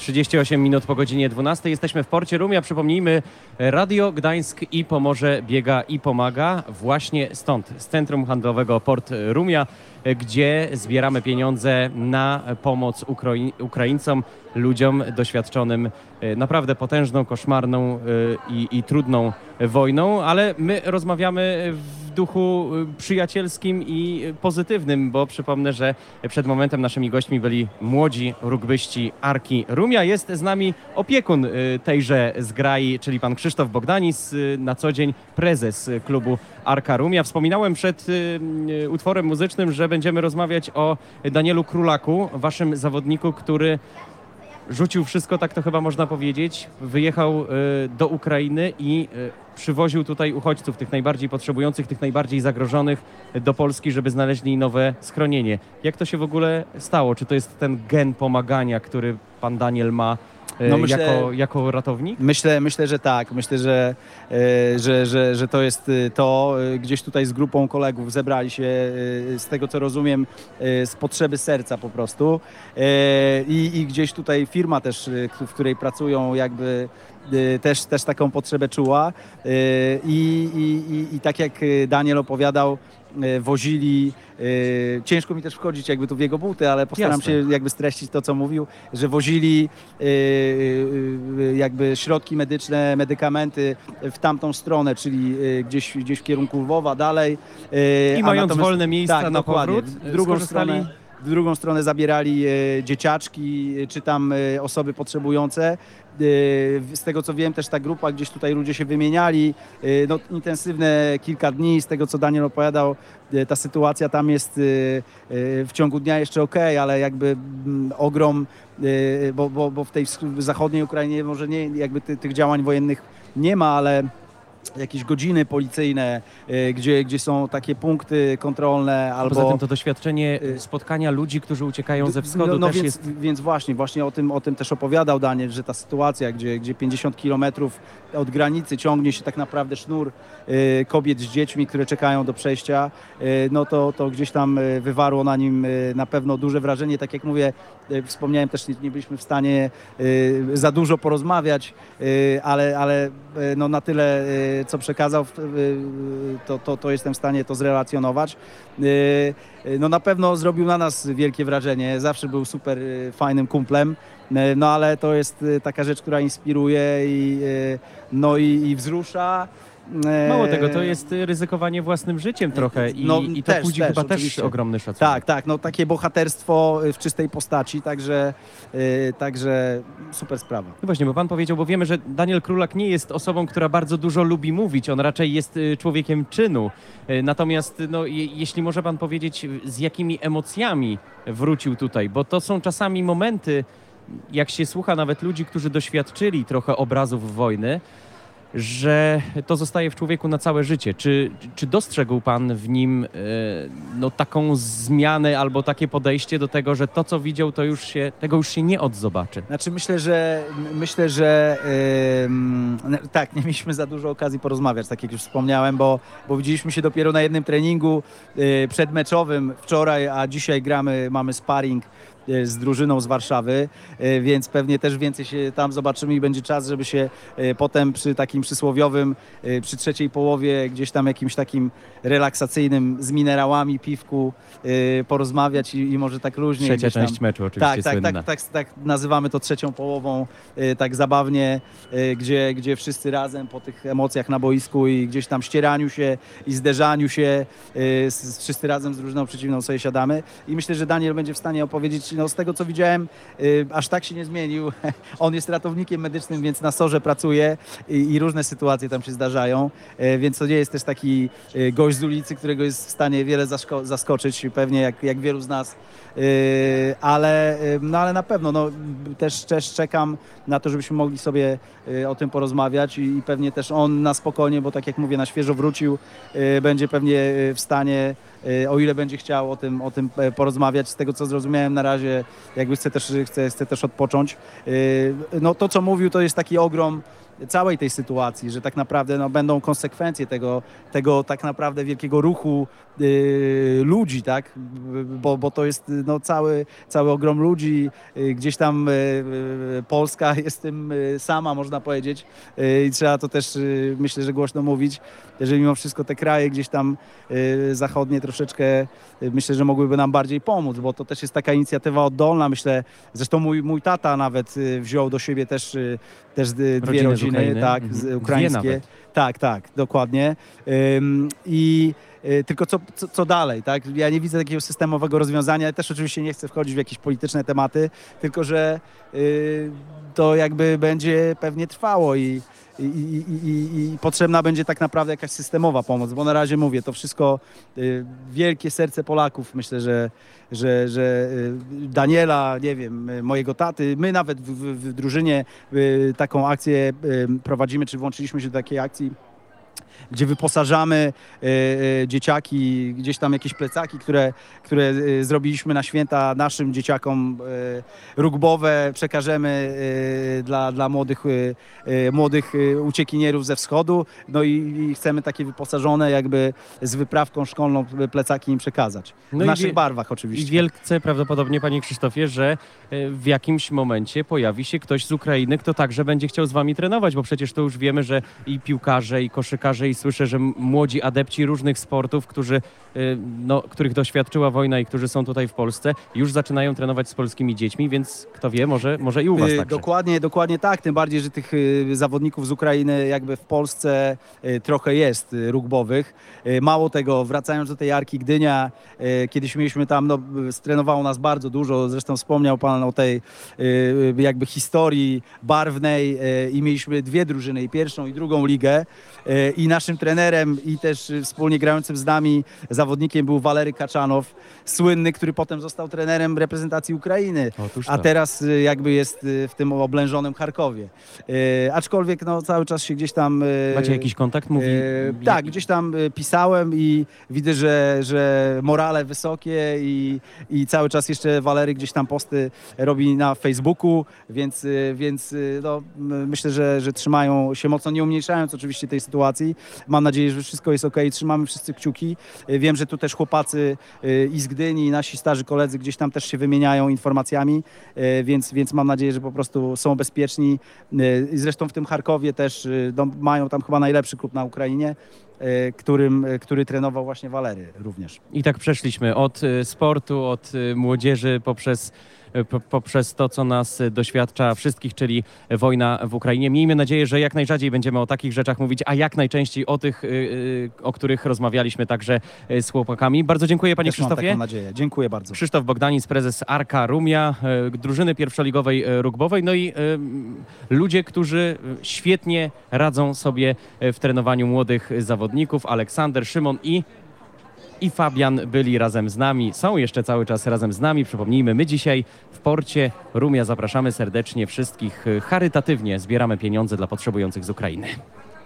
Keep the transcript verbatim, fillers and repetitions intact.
trzydzieści osiem minut po godzinie dwunastej. Jesteśmy w porcie Rumia. Przypomnijmy, Radio Gdańsk i Pomorze biega i pomaga właśnie stąd, z Centrum Handlowego Port Rumia, gdzie zbieramy pieniądze na pomoc Ukrai- Ukraińcom, ludziom doświadczonym naprawdę potężną, koszmarną i, i trudną wojną, ale my rozmawiamy w duchu przyjacielskim i pozytywnym, bo przypomnę, że przed momentem naszymi gośćmi byli młodzi rugbyści Arki Rumia. Jest z nami opiekun tejże zgrai, czyli pan Krzysztof Bogdanis, na co dzień prezes klubu Arka Rumia. Wspominałem przed utworem muzycznym, że będziemy rozmawiać o Danielu Krulaku, waszym zawodniku, który rzucił wszystko, tak to chyba można powiedzieć. Wyjechał do Ukrainy i przywoził tutaj uchodźców, tych najbardziej potrzebujących, tych najbardziej zagrożonych do Polski, żeby znaleźli nowe schronienie. Jak to się w ogóle stało? Czy to jest ten gen pomagania, który pan Daniel ma no myślę, jako, jako ratownik? Myślę, myślę, że tak. Myślę, że, że, że, że to jest to. Gdzieś tutaj z grupą kolegów zebrali się, z tego co rozumiem, z potrzeby serca po prostu. I, i gdzieś tutaj firma też, w której pracują, jakby też, też taką potrzebę czuła. I, i, i, i tak jak Daniel opowiadał, wozili, yy, ciężko mi też wchodzić jakby tu w jego buty, ale postaram Jasne. się jakby streścić to, co mówił, że wozili yy, yy, jakby środki medyczne, medykamenty w tamtą stronę, czyli yy, gdzieś, gdzieś w kierunku Lwowa, dalej. Yy, I mając wolne miejsca tak, na powrót, w drugą stronę. W drugą stronę zabierali e, dzieciaczki, czy tam e, osoby potrzebujące. E, z tego co wiem, też ta grupa, gdzieś tutaj ludzie się wymieniali. E, no, intensywne kilka dni, z tego co Daniel opowiadał, e, ta sytuacja tam jest e, e, w ciągu dnia jeszcze okej, ale jakby m, ogrom, e, bo, bo, bo w tej zachodniej Ukrainie może nie, jakby ty, tych działań wojennych nie ma, ale jakieś godziny policyjne, y, gdzie, gdzie są takie punkty kontrolne, albo... Poza tym to doświadczenie spotkania ludzi, którzy uciekają ze wschodu no, no też więc, jest... Więc właśnie, właśnie o tym, o tym też opowiadał Daniel, że ta sytuacja, gdzie, gdzie pięćdziesiąt kilometrów od granicy ciągnie się tak naprawdę sznur y, kobiet z dziećmi, które czekają do przejścia, y, no to, to gdzieś tam y, wywarło na nim y, na pewno duże wrażenie. Tak jak mówię, y, wspomniałem też, nie, nie byliśmy w stanie y, za dużo porozmawiać, y, ale, ale y, no na tyle y, co przekazał, to, to, to jestem w stanie to zrelacjonować. No na pewno zrobił na nas wielkie wrażenie, zawsze był super fajnym kumplem, no ale to jest taka rzecz, która inspiruje i, no i, i wzrusza. Mało tego, to jest ryzykowanie własnym życiem trochę i, no, i to też, budzi też, chyba oczywiście. też ogromny szacunek. Tak, tak, no takie bohaterstwo w czystej postaci, także, yy, także super sprawa. No właśnie, bo pan powiedział, bo wiemy, że Daniel Krulak nie jest osobą, która bardzo dużo lubi mówić, on raczej jest człowiekiem czynu. Natomiast no, je, jeśli może pan powiedzieć, z jakimi emocjami wrócił tutaj, bo to są czasami momenty, jak się słucha nawet ludzi, którzy doświadczyli trochę obrazów wojny, że to zostaje w człowieku na całe życie. Czy, czy dostrzegł pan w nim e, no, taką zmianę albo takie podejście do tego, że to, co widział, to już się, tego już się nie odzobaczy? Znaczy myślę, że myślę, że yy, tak, nie mieliśmy za dużo okazji porozmawiać, tak jak już wspomniałem, bo, bo widzieliśmy się dopiero na jednym treningu yy, przedmeczowym wczoraj, a dzisiaj gramy, mamy sparring z drużyną z Warszawy, więc pewnie też więcej się tam zobaczymy i będzie czas, żeby się potem przy takim przysłowiowym, przy trzeciej połowie gdzieś tam jakimś takim relaksacyjnym z minerałami, piwku porozmawiać i, i może tak luźniej. Trzecia część tam. meczu oczywiście tak, tak, słynna. tak, tak, tak nazywamy to trzecią połową, tak zabawnie, gdzie, gdzie wszyscy razem po tych emocjach na boisku i gdzieś tam ścieraniu się i zderzaniu się, wszyscy razem z drużyną przeciwną sobie siadamy i myślę, że Daniel będzie w stanie opowiedzieć. No, z tego co widziałem, y, aż tak się nie zmienił. On jest ratownikiem medycznym, więc na sorze pracuje i, i różne sytuacje tam się zdarzają, y, więc to nie jest też taki y, gość z ulicy, którego jest w stanie wiele zasko- zaskoczyć, pewnie jak, jak wielu z nas, y, ale, y, no, ale na pewno no, też, też czekam na to, żebyśmy mogli sobie y, o tym porozmawiać i, i pewnie też on na spokojnie, bo tak jak mówię, na świeżo wrócił, y, będzie pewnie w stanie, o ile będzie chciał o tym, o tym porozmawiać. Z tego co zrozumiałem na razie, jakby chce też, chce, chce też odpocząć. No to co mówił, to jest taki ogrom całej tej sytuacji, że tak naprawdę no, będą konsekwencje tego, tego tak naprawdę wielkiego ruchu y, ludzi, tak? Bo, bo to jest no, cały, cały ogrom ludzi, y, gdzieś tam y, y, Polska jest tym y, sama, można powiedzieć, y, i trzeba to też y, myślę, że głośno mówić, że mimo wszystko te kraje gdzieś tam y, zachodnie troszeczkę y, myślę, że mogłyby nam bardziej pomóc, bo to też jest taka inicjatywa oddolna, myślę, zresztą mój, mój tata nawet y, wziął do siebie też, y, też y, dwie Rodziny z rodziny, Ukrainy? tak, Mhm. z, Dwie ukraińskie. nawet. Tak, tak, dokładnie. Ym, I y, tylko co, co, co dalej, tak? Ja nie widzę takiego systemowego rozwiązania. Ja też oczywiście nie chcę wchodzić w jakieś polityczne tematy, tylko że y, to jakby będzie pewnie trwało i, i, i, i, i potrzebna będzie tak naprawdę jakaś systemowa pomoc, bo na razie mówię, to wszystko y, wielkie serce Polaków, myślę, że, że, że y, Daniela, nie wiem, y, mojego taty, my nawet w, w, w drużynie y, taką akcję y, prowadzimy, czy włączyliśmy się do takiej akcji, gdzie wyposażamy e, e, dzieciaki, gdzieś tam jakieś plecaki, które, które e, zrobiliśmy na święta naszym dzieciakom e, rugbowe, przekażemy e, dla, dla młodych, e, e, młodych e, uciekinierów ze wschodu, no i, i chcemy takie wyposażone jakby z wyprawką szkolną plecaki im przekazać. W No i naszych wie- barwach I oczywiście. wielce prawdopodobnie, panie Krzysztofie, że e, w jakimś momencie pojawi się ktoś z Ukrainy, kto także będzie chciał z wami trenować, bo przecież to już wiemy, że i piłkarze, i koszykarze, i słyszę, że m- młodzi adepci różnych sportów, którzy, e, no, których doświadczyła wojna i którzy są tutaj w Polsce, już zaczynają trenować z polskimi dziećmi, więc kto wie, może, może i u was Y, także. Dokładnie, dokładnie tak, tym bardziej, że tych y, zawodników z Ukrainy jakby w Polsce y, trochę jest y, rugbowych. Y, Mało tego, wracając do tej Arki Gdynia, y, kiedyś mieliśmy tam, no, y, strenowało nas bardzo dużo, zresztą wspomniał pan o tej y, jakby historii barwnej y, i mieliśmy dwie drużyny, i pierwszą i drugą ligę y, i naszym trenerem i też y, wspólnie grającym z nami zawodnikiem był Walery Kaczanow, słynny, który potem został trenerem reprezentacji Ukrainy. Otóż A to. teraz y, jakby jest y, w tym oblężonym Charkowie. Y, aczkolwiek no, cały czas się gdzieś tam... y, Macie jakiś kontakt? Mówi... y, tak, gdzieś tam y, pisałem i widzę, że, że morale wysokie i, i cały czas jeszcze Walery gdzieś tam posty robi na Facebooku, więc, y, więc y, no, m- myślę, że, że trzymają się mocno, nie umniejszając oczywiście tej sytuacji. Mam nadzieję, że wszystko jest okej, trzymamy wszyscy kciuki. Y, Wiem, że tu też chłopacy y, i z Gdyni, i nasi starzy koledzy gdzieś tam też się wymieniają informacjami, y, więc, więc mam nadzieję, że po prostu są bezpieczni. Y, i Zresztą w tym Charkowie też y, no, mają tam chyba najlepszy klub na Ukrainie, y, którym, y, który trenował właśnie Walery również. I tak przeszliśmy od y, sportu, od y, młodzieży poprzez, y, po, poprzez to, co nas y, doświadcza wszystkich, czyli wojna w Ukrainie. Miejmy nadzieję, że jak najrzadziej będziemy o takich rzeczach mówić, a jak najczęściej o tych, y, y, o których rozmawialiśmy także y, z chłopakami. Bardzo dziękuję, panie Też mam Krzysztofie. taką nadzieję. Dziękuję bardzo. Krzysztof Bogdanis, prezes Arka Rumia, y, drużyny pierwszoligowej y, rugbowej, no i y, ludzie, którzy y, świetnie radzą sobie y, w trenowaniu młodych y, zawodników. Aleksander, Szymon i i Fabian byli razem z nami, są jeszcze cały czas razem z nami. Przypomnijmy, my dzisiaj w porcie Rumia zapraszamy serdecznie wszystkich. y, Charytatywnie zbieramy pieniądze dla potrzebujących z Ukrainy.